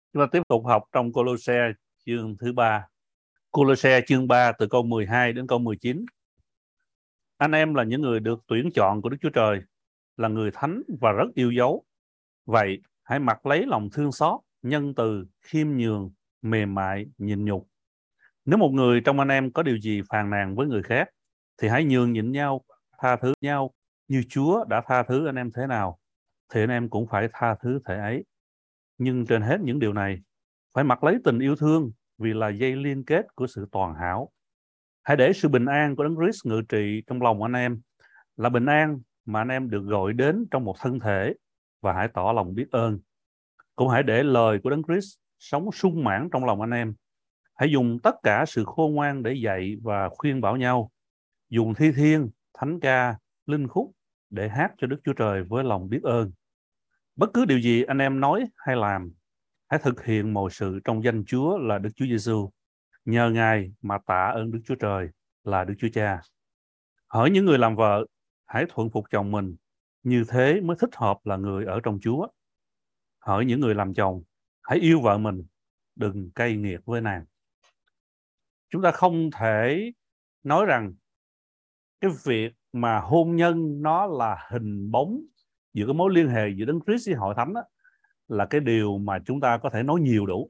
Chúng ta tiếp tục học trong Cô-lô-se chương thứ 3. Cô-lô-se chương 3 từ câu 12 đến câu 19. Anh em là những người được tuyển chọn của Đức Chúa Trời, là người thánh và rất yêu dấu. Vậy hãy mặc lấy lòng thương xót, nhân từ, khiêm nhường, mềm mại, nhịn nhục. Nếu một người trong anh em có điều gì phàn nàn với người khác, thì hãy nhường nhịn nhau, tha thứ nhau, như Chúa đã tha thứ anh em thế nào, thì anh em cũng phải tha thứ thể ấy. Nhưng trên hết những điều này, phải mặc lấy tình yêu thương, vì là dây liên kết của sự toàn hảo. Hãy để sự bình an của Đấng Christ ngự trị trong lòng anh em, là bình an mà anh em được gọi đến trong một thân thể, và hãy tỏ lòng biết ơn. Cũng hãy để lời của Đấng Christ sống sung mãn trong lòng anh em. Hãy dùng tất cả sự khôn ngoan để dạy và khuyên bảo nhau. Dùng thi thiên, thánh ca, linh khúc để hát cho Đức Chúa Trời với lòng biết ơn. Bất cứ điều gì anh em nói hay làm, hãy thực hiện mọi sự trong danh Chúa là Đức Chúa Giêsu, nhờ Ngài mà tạ ơn Đức Chúa Trời là Đức Chúa Cha. Hỡi những người làm vợ, hãy thuận phục chồng mình, như thế mới thích hợp là người ở trong Chúa. Hỡi những người làm chồng, hãy yêu vợ mình, đừng cay nghiệt với nàng. Chúng ta không thể nói rằng cái việc mà hôn nhân nó là hình bóng giữa cái mối liên hệ giữa Đấng Christ với hội thánh đó, là cái điều mà chúng ta có thể nói nhiều đủ.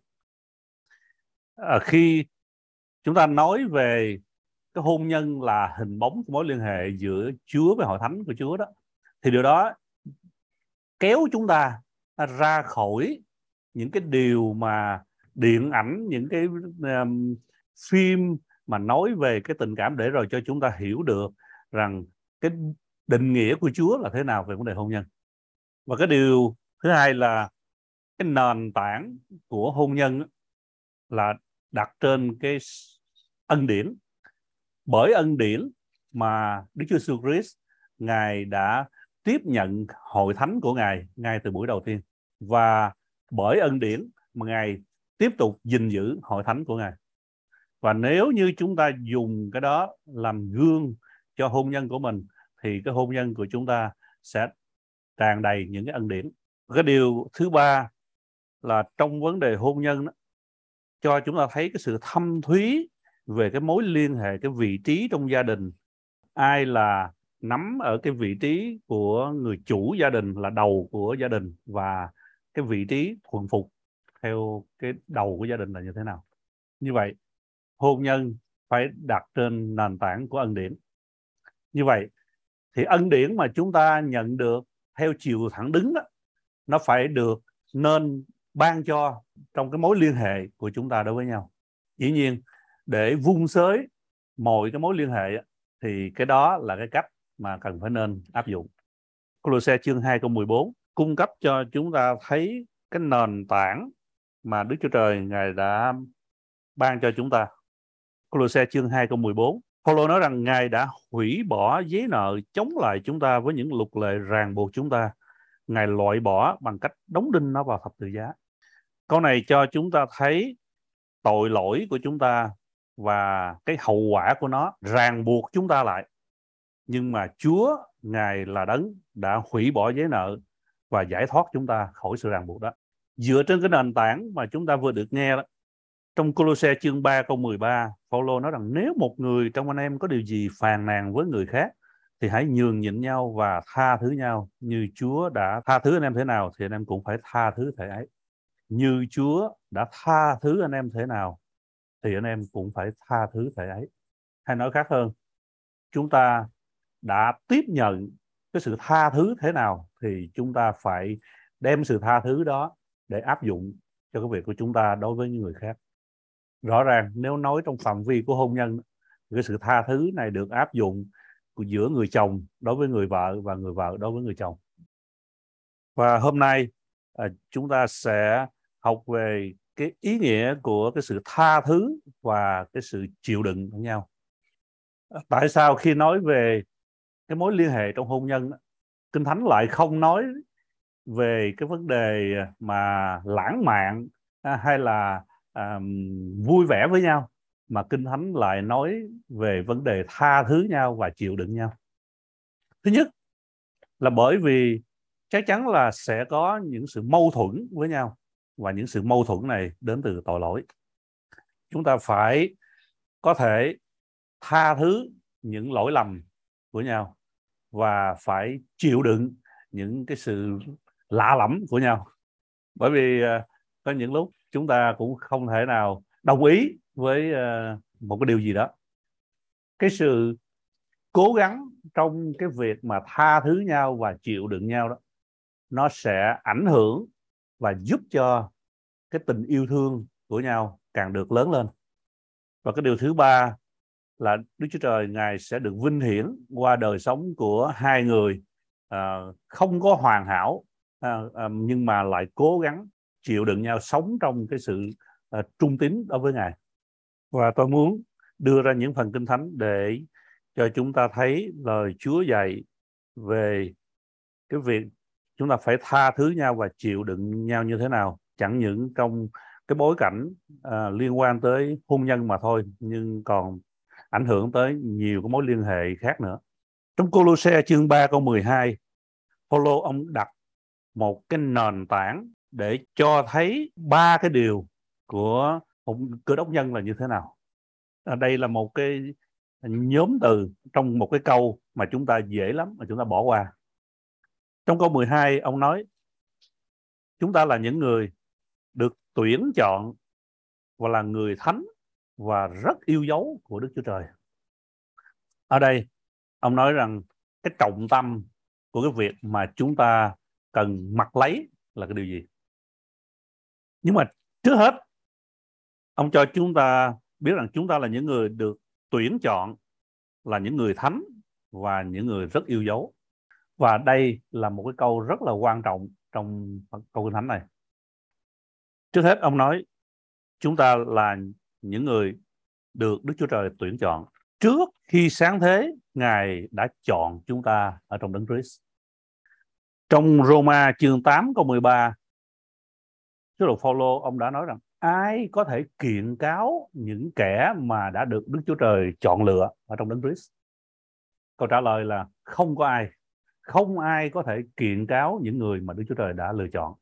Khi chúng ta nói về cái hôn nhân là hình bóng của mối liên hệ giữa Chúa với hội thánh của Chúa đó, thì điều đó kéo chúng ta ra khỏi những cái điều mà điện ảnh, những cái phim mà nói về cái tình cảm, để rồi cho chúng ta hiểu được rằng cái định nghĩa của Chúa là thế nào về vấn đề hôn nhân. Và cái điều thứ hai là cái nền tảng của hôn nhân là đặt trên cái ân điển. Bởi ân điển mà Đức Chúa Jesus Christ Ngài đã tiếp nhận hội thánh của Ngài ngay từ buổi đầu tiên, và bởi ân điển mà Ngài tiếp tục gìn giữ hội thánh của Ngài. Và nếu như chúng ta dùng cái đó làm gương cho hôn nhân của mình, thì cái hôn nhân của chúng ta sẽ tràn đầy những cái ân điển. Cái điều thứ ba là trong vấn đề hôn nhân đó, cho chúng ta thấy cái sự thâm thúy về cái mối liên hệ, cái vị trí trong gia đình. Ai là nắm ở cái vị trí của người chủ gia đình, là đầu của gia đình, và cái vị trí thuần phục theo cái đầu của gia đình là như thế nào. Như vậy hôn nhân phải đặt trên nền tảng của ân điển. Như vậy thì ân điển mà chúng ta nhận được theo chiều thẳng đứng đó, nó phải được nên ban cho trong cái mối liên hệ của chúng ta đối với nhau. Dĩ nhiên để vun xới mọi cái mối liên hệ thì cái đó là cái cách mà cần phải nên áp dụng. Cô-lô-se chương 2 câu 14 cung cấp cho chúng ta thấy cái nền tảng mà Đức Chúa Trời Ngài đã ban cho chúng ta. Cô-lô-se chương 2 câu 14, Phaolô nói rằng Ngài đã hủy bỏ giấy nợ chống lại chúng ta với những luật lệ ràng buộc chúng ta. Ngài loại bỏ bằng cách đóng đinh nó vào thập tự giá. Câu này cho chúng ta thấy tội lỗi của chúng ta và cái hậu quả của nó ràng buộc chúng ta lại. Nhưng mà Chúa Ngài là Đấng đã hủy bỏ giấy nợ và giải thoát chúng ta khỏi sự ràng buộc đó. Dựa trên cái nền tảng mà chúng ta vừa được nghe đó, trong Cô-lô-se chương 3 câu 13, Phaolô nói rằng nếu một người trong anh em có điều gì phàn nàn với người khác, thì hãy nhường nhịn nhau và tha thứ nhau, như Chúa đã tha thứ anh em thế nào, thì anh em cũng phải tha thứ thể ấy. Như Chúa đã tha thứ anh em thế nào, thì anh em cũng phải tha thứ thể ấy. Hay nói khác hơn, chúng ta đã tiếp nhận cái sự tha thứ thế nào, thì chúng ta phải đem sự tha thứ đó để áp dụng cho cái việc của chúng ta đối với những người khác. Rõ ràng nếu nói trong phạm vi của hôn nhân, cái sự tha thứ này được áp dụng giữa người chồng đối với người vợ và người vợ đối với người chồng. Và hôm nay chúng ta sẽ học về cái ý nghĩa của cái sự tha thứ và cái sự chịu đựng của nhau. Tại sao khi nói về cái mối liên hệ trong hôn nhân, Kinh Thánh lại không nói về cái vấn đề mà lãng mạn hay là vui vẻ với nhau, mà Kinh Thánh lại nói về vấn đề tha thứ nhau và chịu đựng nhau? Thứ nhất là bởi vì chắc chắn là sẽ có những sự mâu thuẫn với nhau. và những sự mâu thuẫn này đến từ tội lỗi. Chúng ta phải có thể tha thứ những lỗi lầm của nhau và phải chịu đựng những cái sự lạ lẫm của nhau. Bởi vì có những lúc chúng ta cũng không thể nào đồng ý với một cái điều gì đó. Cái sự cố gắng trong cái việc mà tha thứ nhau và chịu đựng nhau đó, nó sẽ ảnh hưởng và giúp cho cái tình yêu thương của nhau càng được lớn lên. Và cái điều thứ ba là Đức Chúa Trời Ngài sẽ được vinh hiển qua đời sống của hai người không có hoàn hảo nhưng mà lại cố gắng chịu đựng nhau, sống trong cái sự trung tín đối với Ngài. Và tôi muốn đưa ra những phần Kinh Thánh để cho chúng ta thấy lời Chúa dạy về cái việc chúng ta phải tha thứ nhau và chịu đựng nhau như thế nào, chẳng những trong cái bối cảnh liên quan tới hôn nhân mà thôi, nhưng còn ảnh hưởng tới nhiều cái mối liên hệ khác nữa. Trong Cô-lô-se chương 3 câu 12, Phaolô ông đặt một cái nền tảng để cho thấy ba cái điều của một Cơ Đốc nhân là như thế nào. Đây là một cái nhóm từ trong một cái câu mà chúng ta dễ lắm mà chúng ta bỏ qua. Trong câu 12 ông nói chúng ta là những người được tuyển chọn và là người thánh và rất yêu dấu của Đức Chúa Trời. Ở đây ông nói rằng cái trọng tâm của cái việc mà chúng ta cần mặc lấy là cái điều gì. Nhưng mà trước hết ông cho chúng ta biết rằng chúng ta là những người được tuyển chọn, là những người thánh và những người rất yêu dấu. Và đây là một cái câu rất là quan trọng trong câu Kinh Thánh này. Trước hết ông nói chúng ta là những người được Đức Chúa Trời tuyển chọn. Trước khi sáng thế, Ngài đã chọn chúng ta ở trong Đấng Christ. Trong Roma chương 8 câu 13, sứ đồ Phaolô ông đã nói rằng ai có thể kiện cáo những kẻ mà đã được Đức Chúa Trời chọn lựa ở trong Đấng Christ? Câu trả lời là không có ai. Không ai có thể kiện cáo những người mà Đức Chúa Trời đã lựa chọn.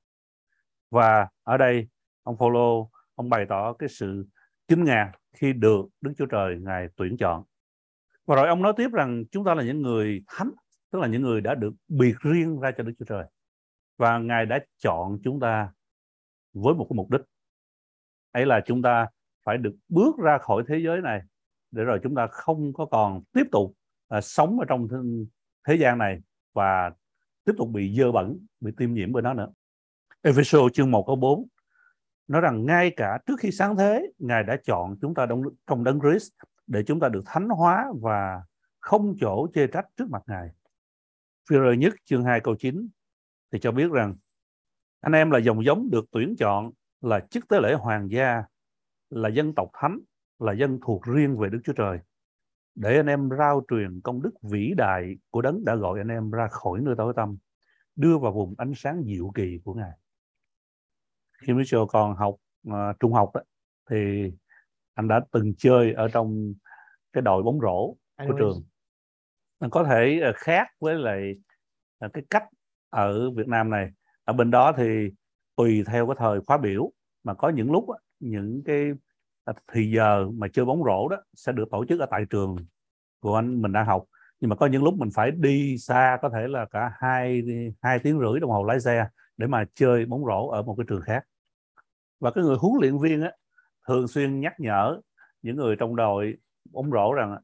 Và ở đây ông Phaolô ông bày tỏ cái sự kinh ngạc khi được Đức Chúa Trời Ngài tuyển chọn. Và rồi ông nói tiếp rằng chúng ta là những người thánh, tức là những người đã được biệt riêng ra cho Đức Chúa Trời. Và Ngài đã chọn chúng ta với một cái mục đích. Ấy là chúng ta phải được bước ra khỏi thế giới này để rồi chúng ta không có còn tiếp tục sống ở trong thế gian này và tiếp tục bị dơ bẩn, bị tiêm nhiễm bởi nó nữa. Ê-phê-sô chương 1 câu 4 nói rằng ngay cả trước khi sáng thế, Ngài đã chọn chúng ta trong Đấng Christ để chúng ta được thánh hóa và không chỗ chê trách trước mặt Ngài. Phi-rơ nhất chương 2 câu 9 thì cho biết rằng anh em là dòng giống được tuyển chọn, là chức tế lễ hoàng gia, là dân tộc thánh, là dân thuộc riêng về Đức Chúa Trời, để anh em rao truyền công đức vĩ đại của Đấng đã gọi anh em ra khỏi nơi tối tăm, đưa vào vùng ánh sáng diệu kỳ của Ngài. Khi Mitchell còn học trung học đó, thì anh đã từng chơi ở trong cái đội bóng rổ của trường. Có thể khác với lại cái cách ở Việt Nam này. Ở bên đó thì tùy theo cái thời khóa biểu mà có những lúc những cái thì giờ mà chơi bóng rổ đó sẽ được tổ chức ở tại trường của mình đang học, nhưng mà có những lúc mình phải đi xa, có thể là cả 2 tiếng rưỡi đồng hồ lái xe để mà chơi bóng rổ ở một cái trường khác. Và cái người huấn luyện viên thường xuyên nhắc nhở những người trong đội bóng rổ rằng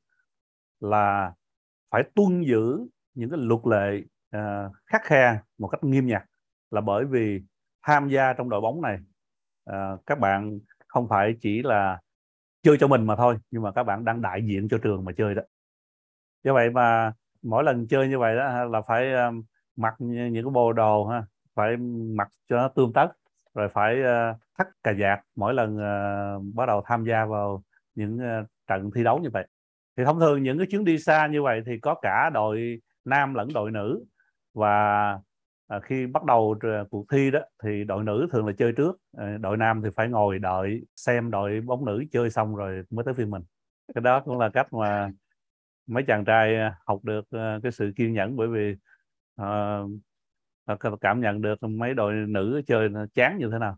là phải tuân giữ những cái luật lệ khắt khe một cách nghiêm ngặt, là bởi vì tham gia trong đội bóng này các bạn không phải chỉ là chơi cho mình mà thôi, nhưng mà các bạn đang đại diện cho trường mà chơi đó. Do vậy mà mỗi lần chơi như vậy đó là phải mặc những cái bộ đồ phải mặc cho nó tươm tất, rồi phải thắt cà vạt mỗi lần bắt đầu tham gia vào những trận thi đấu như vậy. Thì thông thường những cái chuyến đi xa như vậy thì có cả đội nam lẫn đội nữ, và khi bắt đầu cuộc thi đó thì đội nữ thường là chơi trước, đội nam thì phải ngồi đợi xem đội bóng nữ chơi xong rồi mới tới phiên mình. Cái đó cũng là cách mà mấy chàng trai học được cái sự kiên nhẫn, bởi vì Cảm nhận được mấy đội nữ chơi nó chán như thế nào.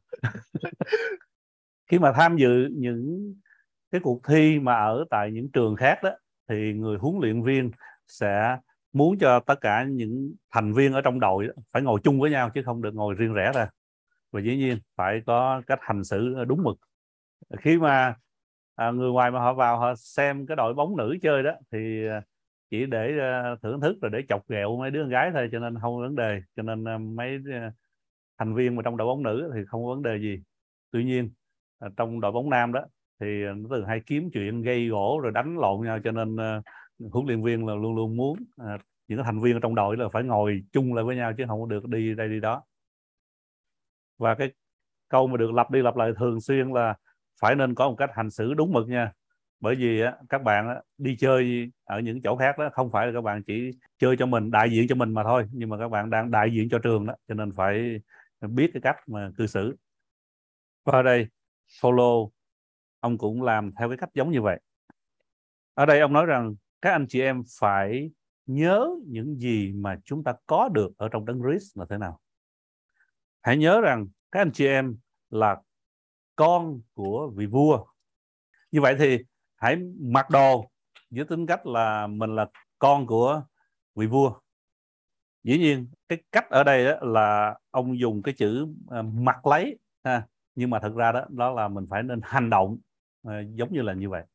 Khi mà tham dự những cái cuộc thi mà ở tại những trường khác đó, thì người huấn luyện viên sẽ muốn cho tất cả những thành viên ở trong đội đó phải ngồi chung với nhau chứ không được ngồi riêng rẽ ra, và dĩ nhiên phải có cách hành xử đúng mực. Khi mà người ngoài mà họ vào họ xem cái đội bóng nữ chơi đó thì chỉ để thưởng thức rồi để chọc ghẹo mấy đứa con gái thôi, cho nên không có vấn đề. Cho nên mấy thành viên mà trong đội bóng nữ thì không có vấn đề gì. Tuy nhiên trong đội bóng nam đó thì nó thường hay kiếm chuyện gây gổ rồi đánh lộn nhau, cho nên huấn luyện viên là luôn luôn muốn những cái thành viên ở trong đội là phải ngồi chung lại với nhau chứ không có được đi đây đi đó. Và cái câu mà được lặp đi lặp lại thường xuyên là phải nên có một cách hành xử đúng mực nha. Bởi vì các bạn đi chơi ở những chỗ khác đó không phải là các bạn chỉ chơi cho mình, đại diện cho mình mà thôi, nhưng mà các bạn đang đại diện cho trường đó, cho nên phải biết cái cách mà cư xử. Và ở đây Follow ông cũng làm theo cái cách giống như vậy. Ở đây ông nói rằng các anh chị em phải nhớ những gì mà chúng ta có được ở trong đấng Christ là thế nào. Hãy nhớ rằng các anh chị em là con của vị vua. Như vậy thì hãy mặc đồ với tính cách là mình là con của vị vua. Dĩ nhiên cái cách ở đây đó là ông dùng cái chữ mặc lấy ha, nhưng mà thực ra đó là mình phải nên hành động giống như là như vậy.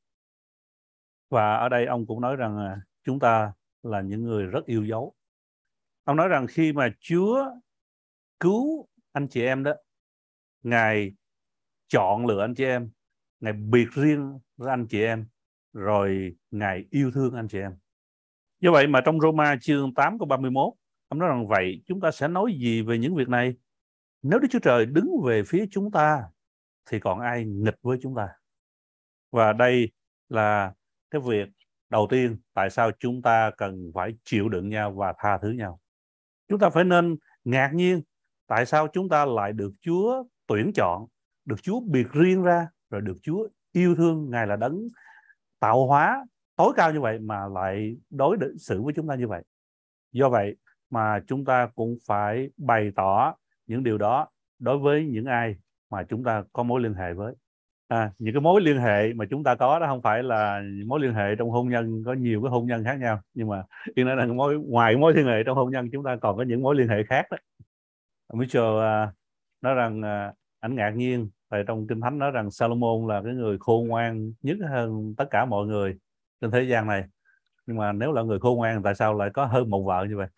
Và ở đây ông cũng nói rằng chúng ta là những người rất yêu dấu. Ông nói rằng khi mà Chúa cứu anh chị em đó, Ngài chọn lựa anh chị em, Ngài biệt riêng với anh chị em, rồi Ngài yêu thương anh chị em. Do vậy mà trong Roma chương 8 câu 31, ông nói rằng vậy chúng ta sẽ nói gì về những việc này? Nếu Đức Chúa Trời đứng về phía chúng ta thì còn ai nghịch với chúng ta? Và đây là cái việc đầu tiên tại sao chúng ta cần phải chịu đựng nhau và tha thứ nhau. Chúng ta phải nên ngạc nhiên tại sao chúng ta lại được Chúa tuyển chọn, được Chúa biệt riêng ra, rồi được Chúa yêu thương. Ngài là đấng tạo hóa tối cao như vậy mà lại đối xử với chúng ta như vậy. Do vậy mà chúng ta cũng phải bày tỏ những điều đó đối với những ai mà chúng ta có mối liên hệ với. Những cái mối liên hệ mà chúng ta có đó không phải là mối liên hệ trong hôn nhân, có nhiều cái hôn nhân khác nhau, nhưng mà yên nói là ngoài mối liên hệ trong hôn nhân chúng ta còn có những mối liên hệ khác đó. Mitchell nói rằng ảnh ngạc nhiên tại trong Kinh Thánh nói rằng Salomon là cái người khôn ngoan nhất hơn tất cả mọi người trên thế gian này, nhưng mà nếu là người khôn ngoan tại sao lại có hơn một vợ như vậy?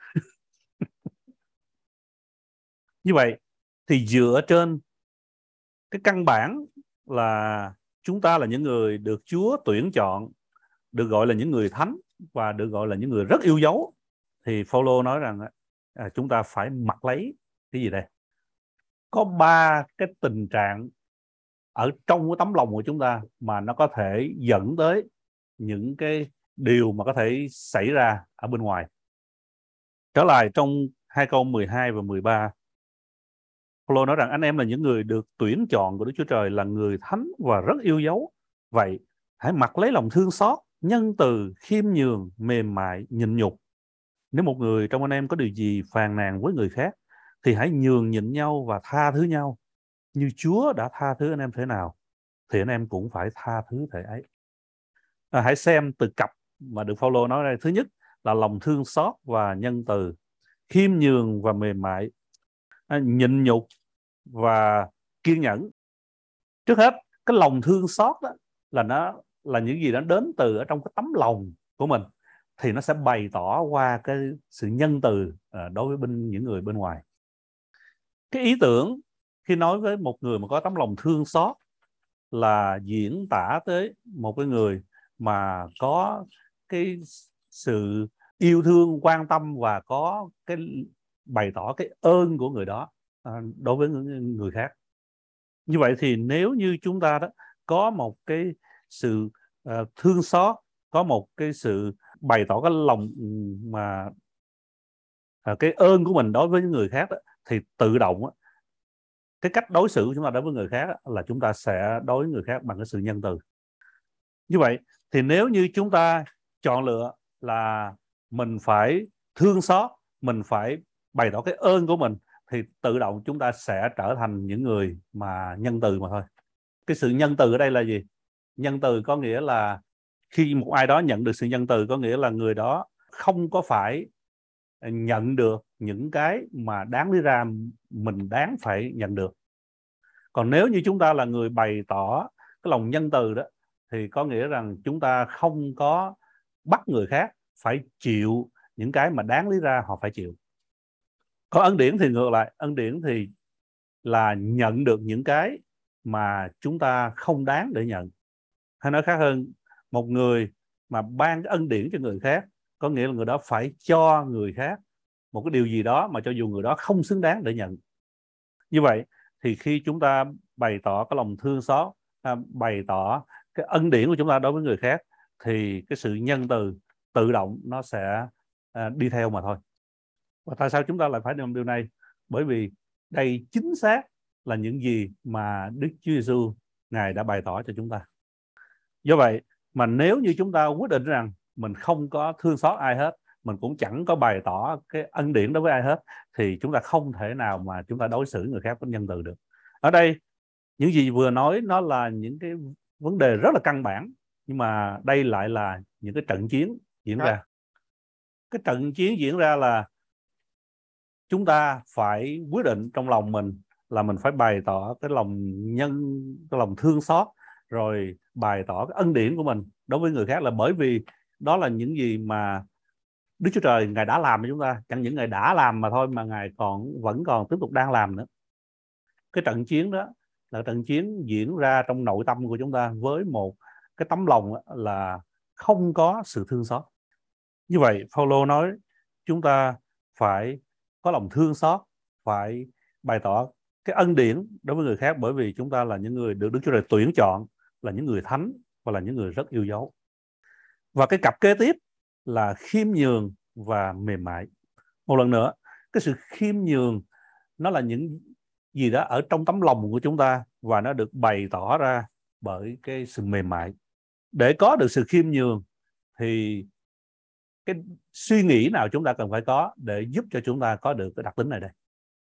Như vậy thì dựa trên cái căn bản là chúng ta là những người được Chúa tuyển chọn, được gọi là những người thánh và được gọi là những người rất yêu dấu, thì Phaolô nói rằng chúng ta phải mặc lấy cái gì đây? Có 3 cái tình trạng ở trong cái tấm lòng của chúng ta mà nó có thể dẫn tới những cái điều mà có thể xảy ra ở bên ngoài. Trở lại trong 2 câu 12 và 13, Phaolô nói rằng anh em là những người được tuyển chọn của Đức Chúa Trời, là người thánh và rất yêu dấu. Vậy hãy mặc lấy lòng thương xót, nhân từ, khiêm nhường, mềm mại, nhịn nhục. Nếu một người trong anh em có điều gì phàn nàn với người khác thì hãy nhường nhịn nhau và tha thứ nhau. Như Chúa đã tha thứ anh em thế nào thì anh em cũng phải tha thứ thể ấy. Hãy xem từ cặp mà được Phaolô nói đây. Thứ nhất là lòng thương xót và nhân từ, khiêm nhường và mềm mại, nhịn nhục và kiên nhẫn. Trước hết cái lòng thương xót đó là nó là những gì đó đến từ ở trong cái tấm lòng của mình, thì nó sẽ bày tỏ qua cái sự nhân từ đối với những người bên ngoài. Cái ý tưởng khi nói với một người mà có tấm lòng thương xót là diễn tả tới một cái người mà có cái sự yêu thương, quan tâm và có cái bày tỏ cái ơn của người đó đối với người khác. Như vậy thì nếu như chúng ta đó có một cái sự thương xót, có một cái sự bày tỏ cái lòng mà cái ơn của mình đối với những người khác đó, thì tự động đó, cái cách đối xử của chúng ta đối với người khác đó, là chúng ta sẽ đối với người khác bằng cái sự nhân từ. Như vậy thì nếu như chúng ta chọn lựa là mình phải thương xót, mình phải bày tỏ cái ơn của mình, thì tự động chúng ta sẽ trở thành những người mà nhân từ mà thôi. Cái sự nhân từ ở đây là gì? Nhân từ có nghĩa là khi một ai đó nhận được sự nhân từ, có nghĩa là người đó không có phải nhận được những cái mà đáng lý ra mình đáng phải nhận được. Còn nếu như chúng ta là người bày tỏ cái lòng nhân từ đó, thì có nghĩa rằng chúng ta không có bắt người khác phải chịu những cái mà đáng lý ra họ phải chịu. Còn ân điển thì ngược lại, ân điển thì là nhận được những cái mà chúng ta không đáng để nhận. Hay nói khác hơn, một người mà ban cái ân điển cho người khác, có nghĩa là người đó phải cho người khác một cái điều gì đó mà cho dù người đó không xứng đáng để nhận. Như vậy thì khi chúng ta bày tỏ cái lòng thương xót, bày tỏ cái ân điển của chúng ta đối với người khác, thì cái sự nhân từ tự động nó sẽ đi theo mà thôi. Và tại sao chúng ta lại phải làm điều này? Bởi vì đây chính xác là những gì mà Đức Chúa Giêsu Ngài đã bày tỏ cho chúng ta. Do vậy mà nếu như chúng ta quyết định rằng mình không có thương xót ai hết, mình cũng chẳng có bày tỏ cái ân điển đối với ai hết, thì chúng ta không thể nào mà chúng ta đối xử người khác với nhân từ được. Ở đây những gì vừa nói nó là những cái vấn đề rất là căn bản, nhưng mà đây lại là những cái trận chiến diễn ra. Cái trận chiến diễn ra là chúng ta phải quyết định trong lòng mình là mình phải bày tỏ cái lòng thương xót, rồi bày tỏ cái ân điển của mình đối với người khác, là bởi vì đó là những gì mà Đức Chúa Trời Ngài đã làm cho chúng ta. Chẳng những Ngài đã làm mà thôi, mà Ngài vẫn còn tiếp tục đang làm nữa. Cái trận chiến đó là trận chiến diễn ra trong nội tâm của chúng ta với một cái tấm lòng là không có sự thương xót. Như vậy Phaolô nói chúng ta phải có lòng thương xót, phải bày tỏ cái ân điển đối với người khác, bởi vì chúng ta là những người được Đức Chúa Trời tuyển chọn, là những người thánh và là những người rất yêu dấu. Và cái cặp kế tiếp là khiêm nhường và mềm mại. Một lần nữa, cái sự khiêm nhường nó là những gì đó ở trong tấm lòng của chúng ta, và nó được bày tỏ ra bởi cái sự mềm mại. Để có được sự khiêm nhường thì cái suy nghĩ nào chúng ta cần phải có để giúp cho chúng ta có được cái đặc tính này đây?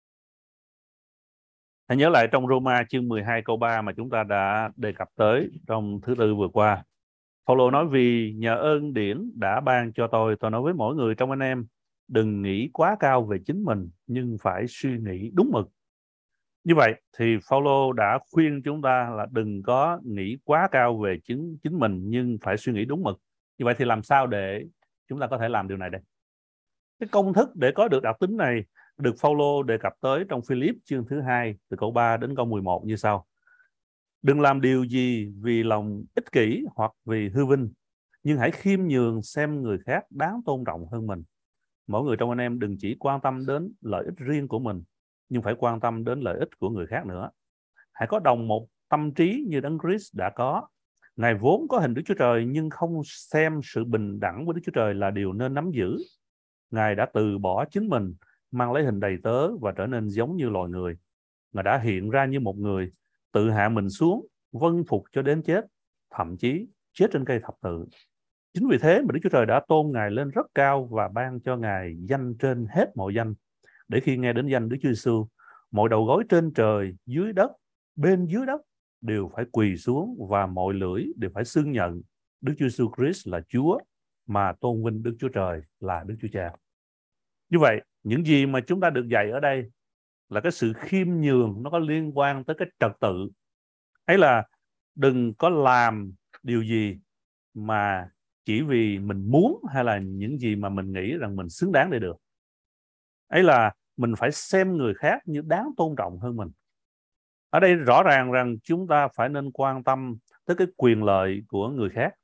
Hãy nhớ lại trong Roma chương 12 câu 3 mà chúng ta đã đề cập tới trong thứ tư vừa qua. Phaolô nói vì nhờ ơn điển đã ban cho tôi nói với mỗi người trong anh em, đừng nghĩ quá cao về chính mình, nhưng phải suy nghĩ đúng mực. Như vậy thì Phaolô đã khuyên chúng ta là đừng có nghĩ quá cao về chính mình, nhưng phải suy nghĩ đúng mực. Như vậy thì làm sao để chúng ta có thể làm điều này đây? Cái công thức để có được đặc tính này được Phaolô đề cập tới trong Philip chương thứ 2 từ câu 3 đến câu 11 như sau: đừng làm điều gì vì lòng ích kỷ hoặc vì hư vinh, nhưng hãy khiêm nhường xem người khác đáng tôn trọng hơn mình. Mỗi người trong anh em đừng chỉ quan tâm đến lợi ích riêng của mình, nhưng phải quan tâm đến lợi ích của người khác nữa. Hãy có đồng một tâm trí như Đấng Christ đã có. Ngài vốn có hình Đức Chúa Trời, nhưng không xem sự bình đẳng với Đức Chúa Trời là điều nên nắm giữ. Ngài đã từ bỏ chính mình, mang lấy hình đầy tớ và trở nên giống như loài người. Ngài đã hiện ra như một người, tự hạ mình xuống, vâng phục cho đến chết, thậm chí chết trên cây thập tự. Chính vì thế mà Đức Chúa Trời đã tôn Ngài lên rất cao và ban cho Ngài danh trên hết mọi danh, để khi nghe đến danh Đức Chúa Giêsu, mọi đầu gối trên trời, dưới đất, bên dưới đất đều phải quỳ xuống, và mọi lưỡi đều phải xưng nhận Đức Chúa Giêsu Christ là Chúa, mà tôn vinh Đức Chúa Trời là Đức Chúa Cha. Như vậy, những gì mà chúng ta được dạy ở đây là cái sự khiêm nhường, nó có liên quan tới cái trật tự. Ấy là đừng có làm điều gì mà chỉ vì mình muốn, hay là những gì mà mình nghĩ rằng mình xứng đáng để được. Ấy là mình phải xem người khác như đáng tôn trọng hơn mình. Ở đây rõ ràng rằng chúng ta phải nên quan tâm tới cái quyền lợi của người khác.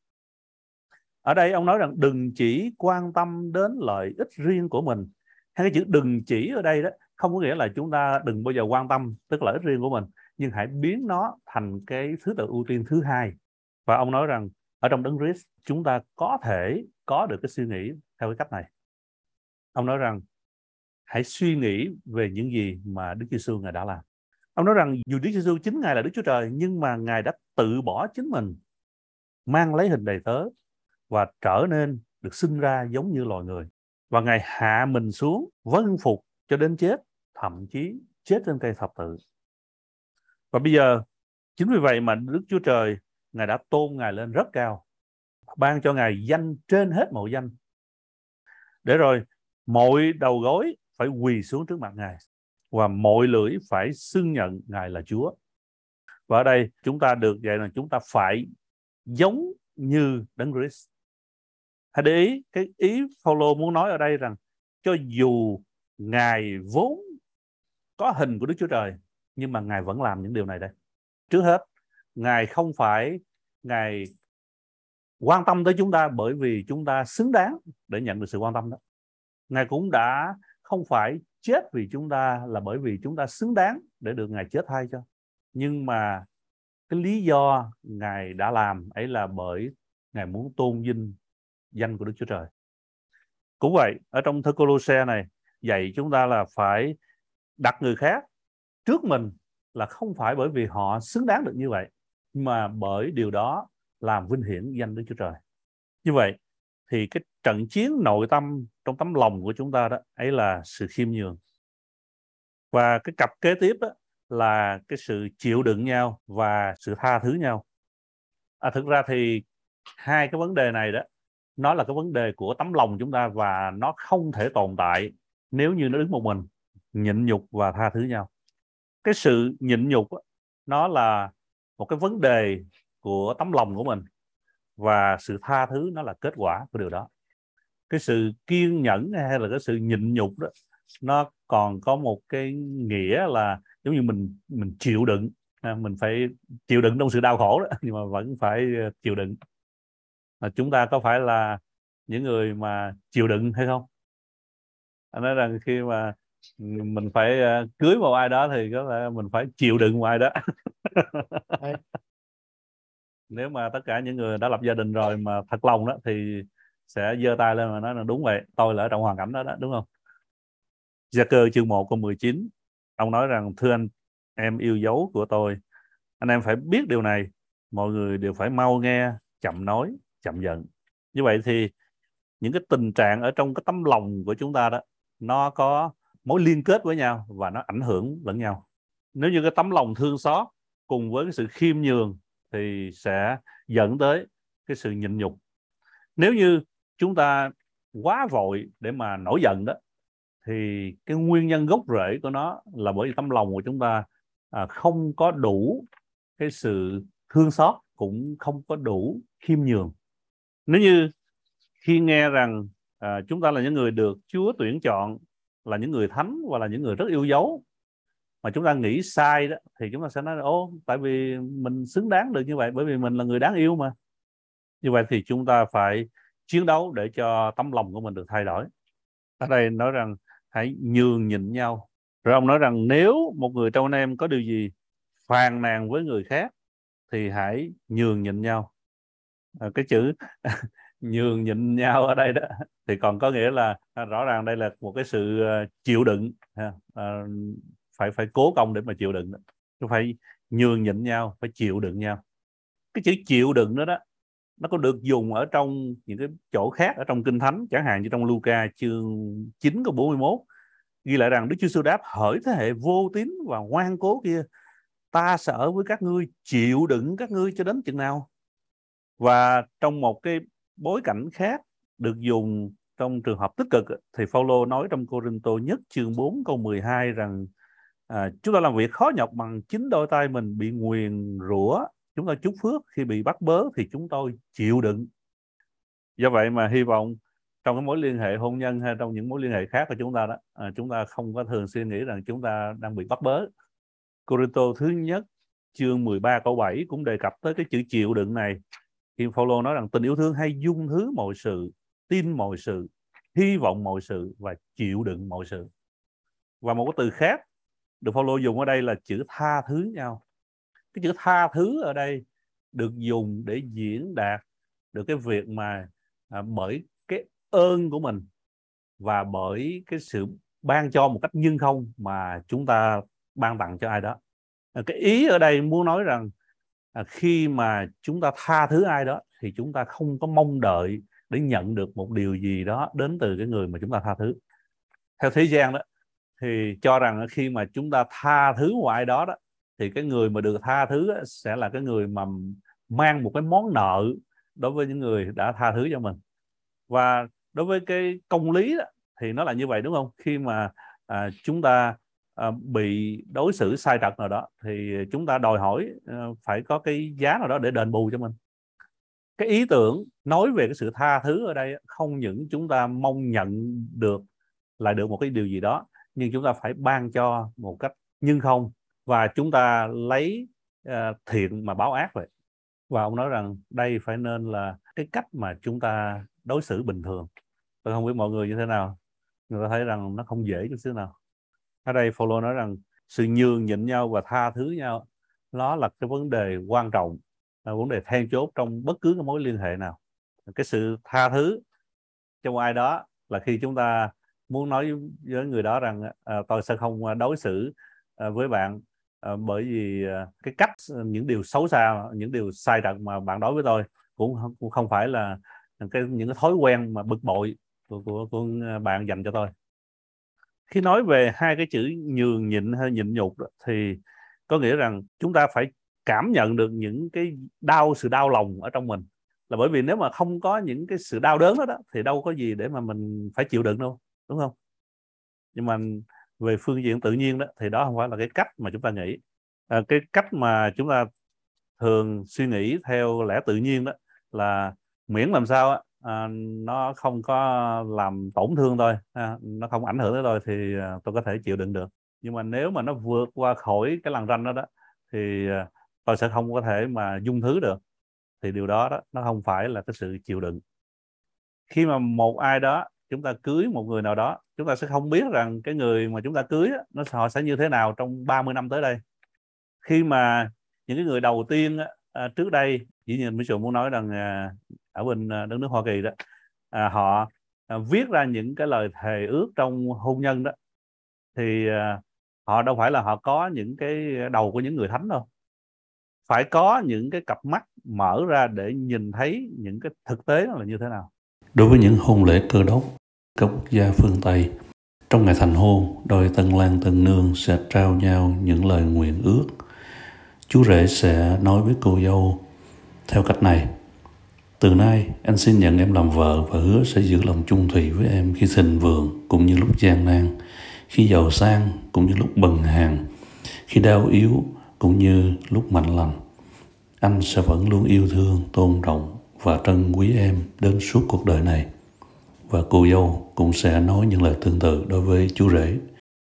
Ở đây ông nói rằng đừng chỉ quan tâm đến lợi ích riêng của mình. Hay cái chữ đừng chỉ ở đây đó không có nghĩa là chúng ta đừng bao giờ quan tâm tới lợi ích riêng của mình, nhưng hãy biến nó thành cái thứ tự ưu tiên thứ hai. Và ông nói rằng ở trong Đấng Christ chúng ta có thể có được cái suy nghĩ theo cái cách này. Ông nói rằng hãy suy nghĩ về những gì mà Đức Giêsu Ngài đã làm. Ông nói rằng dù Đức Giêsu chính Ngài là Đức Chúa Trời, nhưng mà Ngài đã tự bỏ chính mình, mang lấy hình đầy tớ và trở nên được sinh ra giống như loài người. Và Ngài hạ mình xuống, vâng phục cho đến chết, thậm chí chết trên cây thập tự. Và bây giờ chính vì vậy mà Đức Chúa Trời Ngài đã tôn Ngài lên rất cao, ban cho Ngài danh trên hết mọi danh, để rồi mọi đầu gối phải quỳ xuống trước mặt Ngài và mọi lưỡi phải xưng nhận Ngài là Chúa. Và ở đây chúng ta được dạy là chúng ta phải giống như Đấng Christ. Hãy để ý cái ý Phaolô muốn nói ở đây rằng cho dù Ngài vốn có hình của Đức Chúa Trời, nhưng mà Ngài vẫn làm những điều này đây. Trước hết, Ngài không phải Ngài quan tâm tới chúng ta bởi vì chúng ta xứng đáng để nhận được sự quan tâm đó. Ngài cũng đã không phải chết vì chúng ta là bởi vì chúng ta xứng đáng để được Ngài chết thay cho. Nhưng mà cái lý do Ngài đã làm ấy là bởi Ngài muốn tôn vinh danh của Đức Chúa Trời. Cũng vậy, ở trong thơ Cô-lô-se này dạy chúng ta là phải đặt người khác trước mình, là không phải bởi vì họ xứng đáng được như vậy, mà bởi điều đó làm vinh hiển danh Đức Chúa Trời. Như vậy thì cái trận chiến nội tâm trong tấm lòng của chúng ta đó ấy là sự khiêm nhường. Và cái cặp kế tiếp đó là cái sự chịu đựng nhau và sự tha thứ nhau. Thực ra thì hai cái vấn đề này đó, nó là cái vấn đề của tấm lòng chúng ta, và nó không thể tồn tại nếu như nó đứng một mình. Nhịn nhục và tha thứ nhau. Cái sự nhịn nhục đó, nó là một cái vấn đề của tấm lòng của mình, và sự tha thứ nó là kết quả của điều đó. Cái sự kiên nhẫn hay là cái sự nhịn nhục đó, nó còn có một cái nghĩa là giống như mình chịu đựng, mình phải chịu đựng trong sự đau khổ đó, nhưng mà vẫn phải chịu đựng. Chúng ta có phải là những người mà chịu đựng hay không? Anh nói rằng khi mà mình phải cưới một ai đó thì có lẽ mình phải chịu đựng một ai đó. Nếu mà tất cả những người đã lập gia đình rồi mà thật lòng đó thì sẽ giơ tay lên và nói là đúng vậy, tôi là ở trong hoàn cảnh đó, đúng không? Gia-cơ chương 1 câu 19, ông nói rằng thưa anh em yêu dấu của tôi, anh em phải biết điều này, mọi người đều phải mau nghe, chậm nói, chậm giận. Như vậy thì những cái tình trạng ở trong cái tấm lòng của chúng ta đó, nó có mối liên kết với nhau và nó ảnh hưởng lẫn nhau. Nếu như cái tấm lòng thương xót cùng với cái sự khiêm nhường thì sẽ dẫn tới cái sự nhịn nhục. Nếu như chúng ta quá vội để mà nổi giận đó, thì cái nguyên nhân gốc rễ của nó là bởi vì tấm lòng của chúng ta không có đủ cái sự thương xót, cũng không có đủ khiêm nhường. Nếu như khi nghe rằng chúng ta là những người được Chúa tuyển chọn, là những người thánh và là những người rất yêu dấu, mà chúng ta nghĩ sai đó, thì chúng ta sẽ nói ô, tại vì mình xứng đáng được như vậy, bởi vì mình là người đáng yêu mà. Như vậy thì chúng ta phải chiến đấu để cho tấm lòng của mình được thay đổi. Ở đây nói rằng hãy nhường nhịn nhau. Rồi ông nói rằng nếu một người trong anh em có điều gì phàn nàn với người khác thì hãy nhường nhịn nhau. Cái chữ nhường nhịn nhau ở đây đó thì còn có nghĩa là rõ ràng đây là một cái sự chịu đựng, phải cố công để mà chịu đựng. Phải nhường nhịn nhau, phải chịu đựng nhau. Cái chữ chịu đựng đó nó có được dùng ở trong những cái chỗ khác ở trong Kinh Thánh, chẳng hạn như trong Luca chương 9 câu 41 ghi lại rằng Đức Chúa Giêsu đáp: hỡi thế hệ vô tín và ngoan cố kia, ta sẽ ở với các ngươi, chịu đựng các ngươi cho đến chừng nào. Và trong một cái bối cảnh khác được dùng trong trường hợp tích cực thì Phaolô nói trong Cô-rinh-tô nhất chương 4 câu 12 rằng chúng ta làm việc khó nhọc bằng chính đôi tay mình, bị nguyền rủa chúng ta chúc phước, khi bị bắt bớ thì chúng tôi chịu đựng. Do vậy mà hy vọng trong cái mối liên hệ hôn nhân hay trong những mối liên hệ khác của chúng ta đó, chúng ta không có thường suy nghĩ rằng chúng ta đang bị bắt bớ. Cô-rinh-tô thứ nhất chương 13 câu 7 cũng đề cập tới cái chữ chịu đựng này. Khi Phaolô nói rằng tình yêu thương hay dung thứ mọi sự, tin mọi sự, hy vọng mọi sự và chịu đựng mọi sự. Và một cái từ khác được Phaolô dùng ở đây là chữ tha thứ nhau. Cái chữ tha thứ ở đây được dùng để diễn đạt được cái việc mà bởi cái ơn của mình và bởi cái sự ban cho một cách nhân không mà chúng ta ban tặng cho ai đó. Cái ý ở đây muốn nói rằng khi mà chúng ta tha thứ ai đó thì chúng ta không có mong đợi để nhận được một điều gì đó đến từ cái người mà chúng ta tha thứ. Theo thế gian đó thì cho rằng khi mà chúng ta tha thứ một ai đó thì cái người mà được tha thứ sẽ là cái người mà mang một cái món nợ đối với những người đã tha thứ cho mình. Và đối với cái công lý thì nó là như vậy, đúng không? Khi mà chúng ta bị đối xử sai trật nào đó thì chúng ta đòi hỏi phải có cái giá nào đó để đền bù cho mình. Cái ý tưởng nói về cái sự tha thứ ở đây không những chúng ta mong nhận được lại được một cái điều gì đó, nhưng chúng ta phải ban cho một cách nhưng không, và chúng ta lấy thiện mà báo ác vậy. Và ông nói rằng đây phải nên là cái cách mà chúng ta đối xử bình thường. Tôi không biết mọi người như thế nào, người ta thấy rằng nó không dễ chút xíu nào. Ở đây Phaolô nói rằng sự nhường nhịn nhau và tha thứ nhau, nó là cái vấn đề quan trọng, là vấn đề then chốt trong bất cứ cái mối liên hệ nào. Cái sự tha thứ cho ai đó là khi chúng ta muốn nói với người đó rằng tôi sẽ không đối xử với bạn bởi vì cái cách, những điều xấu xa, những điều sai trật mà bạn đối với tôi cũng không phải là những cái thói quen mà bực bội của bạn dành cho tôi. Khi nói về hai cái chữ nhường nhịn hay nhịn nhục thì có nghĩa rằng chúng ta phải cảm nhận được những cái sự đau lòng ở trong mình, là bởi vì nếu mà không có những cái sự đau đớn đó thì đâu có gì để mà mình phải chịu đựng đâu, đúng không? Nhưng mà về phương diện tự nhiên thì đó không phải là cái cách mà chúng ta nghĩ. Cái cách mà chúng ta thường suy nghĩ theo lẽ tự nhiên là miễn làm sao nó không có làm tổn thương tôi, nó không ảnh hưởng tới tôi thì tôi có thể chịu đựng được. Nhưng mà nếu mà nó vượt qua khỏi cái lằn ranh đó thì tôi sẽ không có thể mà dung thứ được. Thì điều đó nó không phải là cái sự chịu đựng. Khi mà một ai đó, chúng ta cưới một người nào đó, chúng ta sẽ không biết rằng cái người mà chúng ta cưới họ sẽ như thế nào trong 30 năm tới đây. Khi mà những cái người đầu tiên trước đây, dĩ nhiên Mỹ Trường muốn nói rằng ở bên đất nước Hoa Kỳ họ viết ra những cái lời thề ước trong hôn nhân thì họ đâu phải là họ có những cái đầu của những người thánh đâu, phải có những cái cặp mắt mở ra để nhìn thấy những cái thực tế là như thế nào. Đối với những hôn lễ Cơ Đốc các quốc gia phương Tây, trong ngày thành hôn, đôi tân lang tân nương sẽ trao nhau những lời nguyện ước. Chú rể sẽ nói với cô dâu theo cách này: từ nay anh xin nhận em làm vợ và hứa sẽ giữ lòng chung thủy với em khi thịnh vượng cũng như lúc gian nan, khi giàu sang cũng như lúc bần hàn, khi đau yếu cũng như lúc mạnh lành. Anh sẽ vẫn luôn yêu thương, tôn trọng và trân quý em đến suốt cuộc đời này. Và cô dâu cũng sẽ nói những lời tương tự đối với chú rể.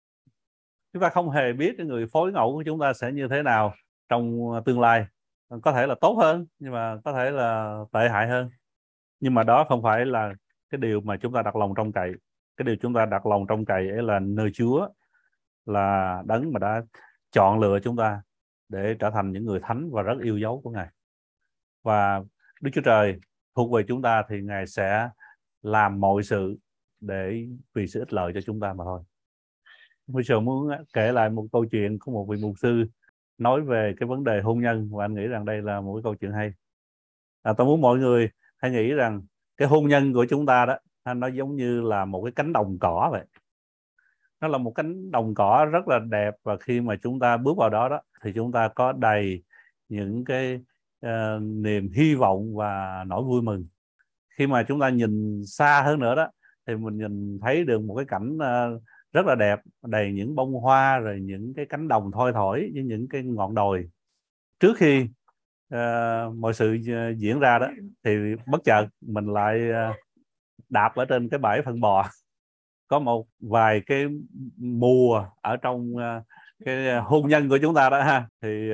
Chúng ta không hề biết cái người phối ngẫu của chúng ta sẽ như thế nào trong tương lai. Có thể là tốt hơn, nhưng mà có thể là tệ hại hơn. Nhưng mà đó không phải là cái điều mà chúng ta đặt lòng trông cậy. Cái điều chúng ta đặt lòng trông cậy ấy là nơi Chúa, là đấng mà đã chọn lựa chúng ta để trở thành những người thánh và rất yêu dấu của Ngài. Và Đức Chúa Trời thuộc về chúng ta thì Ngài sẽ làm mọi sự để vì sự ích lợi cho chúng ta mà thôi. Bây giờ muốn kể lại một câu chuyện của một vị mục sư nói về cái vấn đề hôn nhân, và anh nghĩ rằng đây là một cái câu chuyện hay. Tôi muốn mọi người hãy nghĩ rằng cái hôn nhân của chúng ta nó giống như là một cái cánh đồng cỏ vậy. Nó là một cánh đồng cỏ rất là đẹp, và khi mà chúng ta bước vào đó thì chúng ta có đầy những cái niềm hy vọng và nỗi vui mừng. Khi mà chúng ta nhìn xa hơn nữa thì mình nhìn thấy được một cái cảnh rất là đẹp, đầy những bông hoa, rồi những cái cánh đồng thoi thỏi với những cái ngọn đồi. Trước khi mọi sự diễn ra thì bất chợt mình lại đạp ở trên cái bãi phân bò. Có một vài cái mùa ở trong cái hôn nhân của chúng ta thì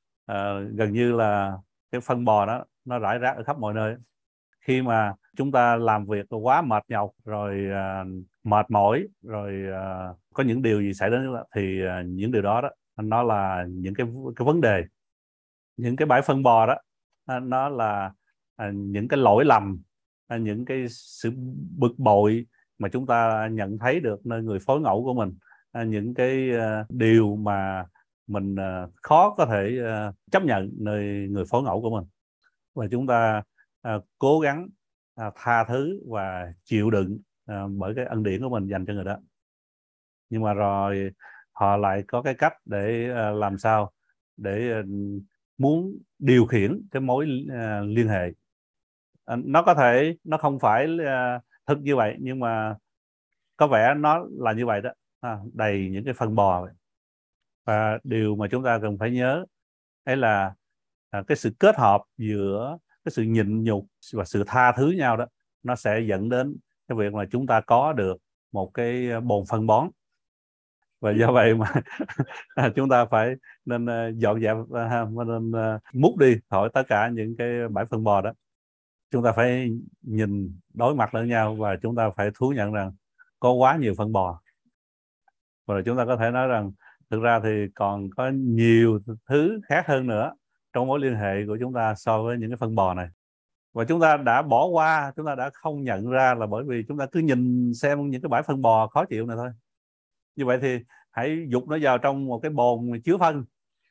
gần như là cái phân bò đó nó rải rác ở khắp mọi nơi. Khi mà chúng ta làm việc quá mệt nhọc rồi, mệt mỏi rồi, có những điều gì xảy đến thì những điều đó nó là những cái vấn đề. Những cái bãi phân bò nó là những cái lỗi lầm, những cái sự bực bội mà chúng ta nhận thấy được nơi người phối ngẫu của mình, những cái điều mà mình khó có thể chấp nhận nơi người phối ngẫu của mình. Và chúng ta cố gắng tha thứ và chịu đựng bởi cái ân điển của mình dành cho người đó. nhưng mà rồi họ lại có cái cách để làm sao để muốn điều khiển cái mối liên hệ. Nó có thể nó không phải thực như vậy, nhưng mà có vẻ nó là như vậy đó, đầy những cái phân bò. Và điều mà chúng ta cần phải nhớ ấy là cái sự kết hợp giữa cái sự nhịn nhục và sự tha thứ nhau đó, nó sẽ dẫn đến cái việc mà chúng ta có được một cái bồn phân bón. Và do vậy mà chúng ta phải nên dọn dẹp, nên múc đi khỏi tất cả những cái bãi phân bò đó. Chúng ta phải nhìn đối mặt lẫn nhau và chúng ta phải thú nhận rằng có quá nhiều phân bò. Và rồi chúng ta có thể nói rằng thực ra thì còn có nhiều thứ khác hơn nữa trong mối liên hệ của chúng ta so với những cái phân bò này. Và chúng ta đã bỏ qua, chúng ta đã không nhận ra là bởi vì chúng ta cứ nhìn xem những cái bãi phân bò khó chịu này thôi. Như vậy thì hãy dục nó vào trong một cái bồn chứa phân.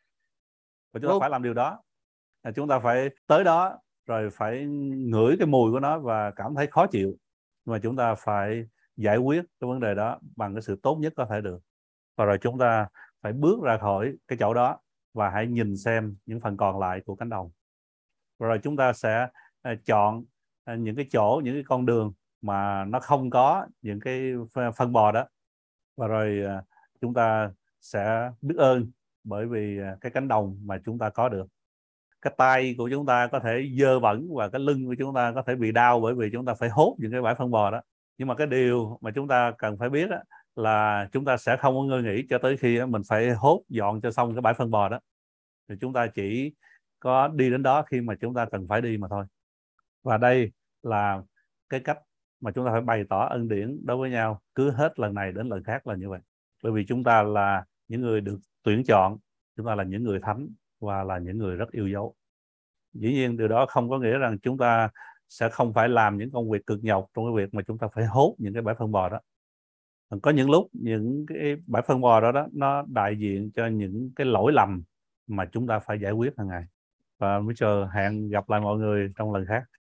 Và chúng ta phải làm điều đó. Chúng ta phải tới đó rồi phải ngửi cái mùi của nó và cảm thấy khó chịu. Nhưng mà chúng ta phải giải quyết cái vấn đề đó bằng cái sự tốt nhất có thể được. Và rồi chúng ta phải bước ra khỏi cái chỗ đó và hãy nhìn xem những phần còn lại của cánh đồng. Và rồi chúng ta sẽ chọn những cái chỗ, những cái con đường mà nó không có những cái phân bò đó. Và rồi chúng ta sẽ biết ơn bởi vì cái cánh đồng mà chúng ta có được. Cái tay của chúng ta có thể dơ bẩn và cái lưng của chúng ta có thể bị đau bởi vì chúng ta phải hốt những cái bãi phân bò đó. Nhưng mà cái điều mà chúng ta cần phải biết là chúng ta sẽ không có ngơi nghỉ cho tới khi mình phải hốt dọn cho xong cái bãi phân bò đó. Thì chúng ta chỉ có đi đến đó khi mà chúng ta cần phải đi mà thôi. Và đây là cái cách mà chúng ta phải bày tỏ ân điển đối với nhau, cứ hết lần này đến lần khác là như vậy. Bởi vì chúng ta là những người được tuyển chọn, chúng ta là những người thánh và là những người rất yêu dấu. Dĩ nhiên điều đó không có nghĩa rằng chúng ta sẽ không phải làm những công việc cực nhọc trong cái việc mà chúng ta phải hốt những cái bãi phân bò đó. Có những lúc những cái bãi phân bò đó nó đại diện cho những cái lỗi lầm mà chúng ta phải giải quyết hàng ngày. Và bây giờ hẹn gặp lại mọi người trong lần khác.